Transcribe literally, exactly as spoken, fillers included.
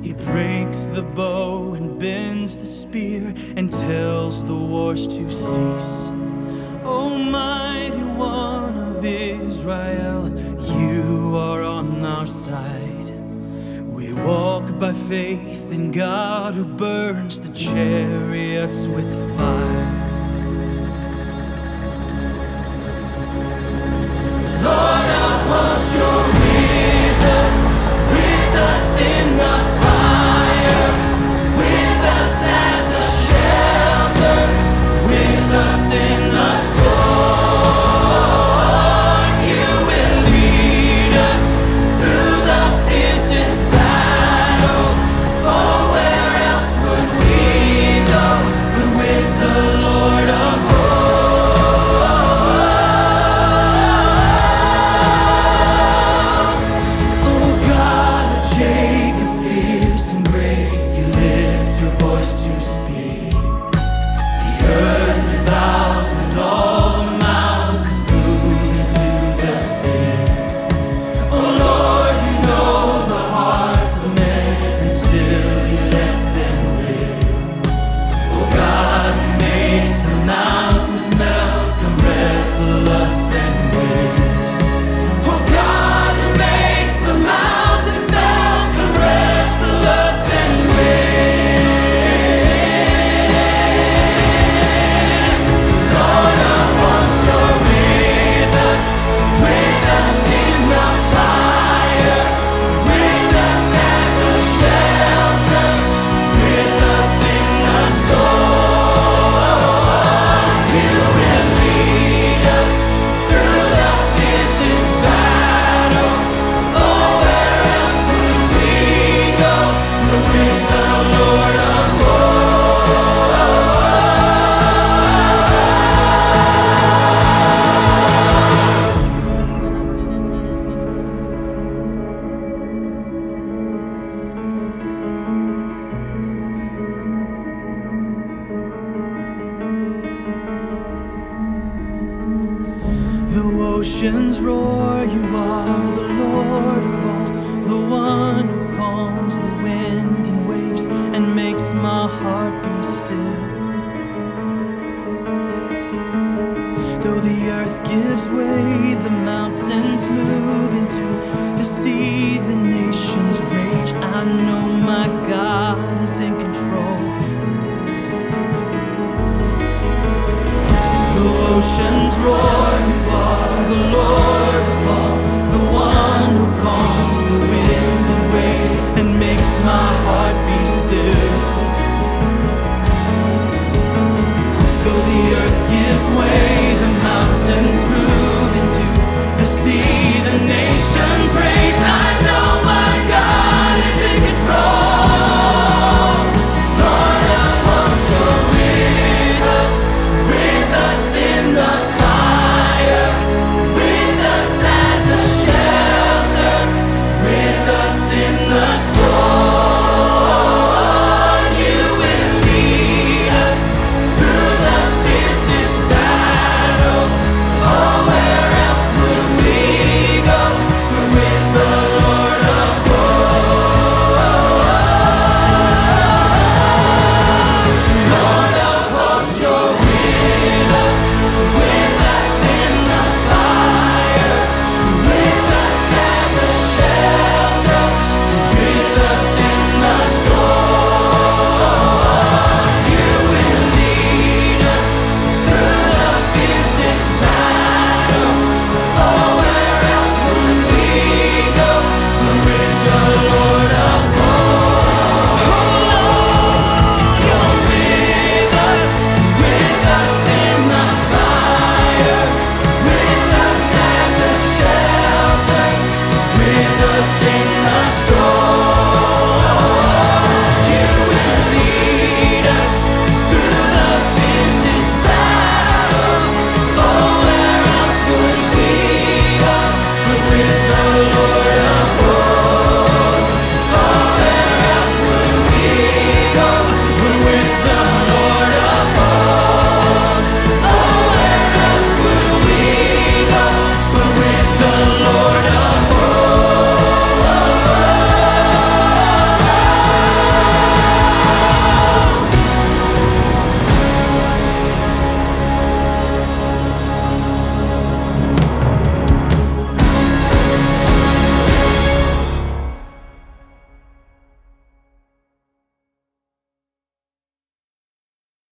He breaks the bow and bends the spear and tells the wars to cease. O mighty one of Israel, you are on our side. We walk by faith in God who burns the chariots with fire. Lord of hosts, you're with us, with us in the fire, with us as a shelter, with us in the storm. You will lead us through the fiercest battle. Oh, where else would we go but with the Lord of oceans roar, you are the Lord of